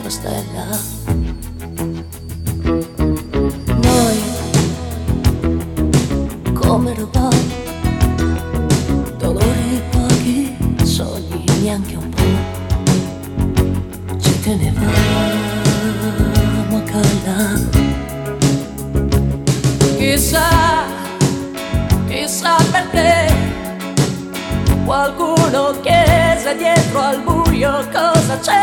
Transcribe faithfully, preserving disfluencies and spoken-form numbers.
nostra stella. Noi come robot, dolori pochi, sogni neanche un po', ci tenevamo a galla. Chissà, chissà perché qualcuno chiese dietro al buio cosa c'è.